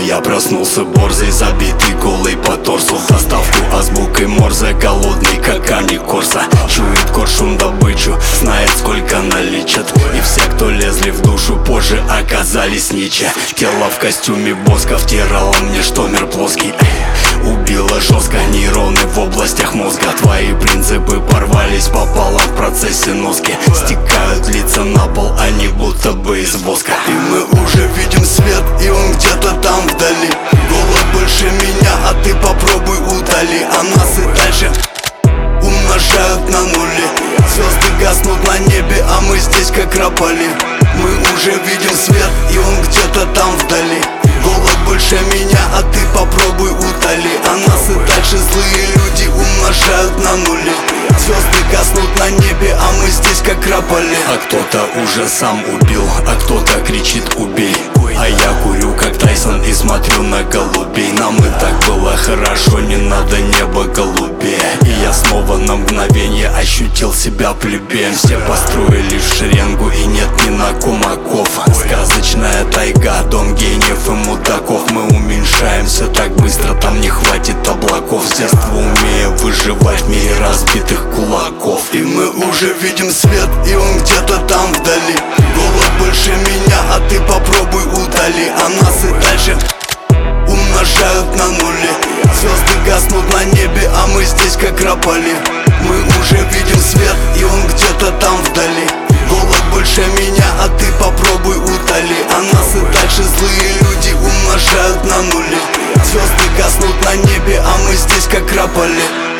я проснулся борзый, забитый голый по торсу. В доставку азбукой Морзе, голодный как камни Корса. Чует коршун добычу, знает сколько наличат. И все, кто лезли в душу, позже оказались ниче. Тело в костюме Боска втирало мне, что мир плоский. Убило жестко нейроны в областях мозга. Твои принципы порвались пополам в процессе носки. Стекают лица на пол, они будто бы из воска. И мы уже видим свет, и он где-то там вдали. Голод больше меня, а ты попробуй удали. А нас и дальше умножают на нули. Звезды гаснут на небе, а мы здесь как рапали. Мы уже видим свет, и он где-то там вдали. Голод больше меня, а ты попробуй утоли. А нас и дальше злые люди умножают на нули. Звезды гаснут на небе, а мы здесь как рапали. А кто-то уже сам убил, а кто-то кричит убей. А я курю как Тайсон и смотрю на голубей. Нам и так было хорошо, не надо небо голубее. И я снова на мгновение ощутил себя плебеем. Все построились в шеренгу и нет ни на ком оков. Сказочная тайга, дом гениев и мудаков. Мы уменьшаемся так быстро, там не хватит облаков. С детства умея выживать в мире разбитых кулаков. И мы уже видим свет, и он где-то там вдали. Голод больше меня, а ты попробуй удали. А нас и дальше умножают на нули. Звезды гаснут на небе, а мы здесь как рапали. Мы уже видим свет, и он где-то там вдали. Голод больше меня, а ты попробуй удали. А нас и дальше злые люди умножают на нули. Звезды гаснут на небе, а мы здесь как рапали.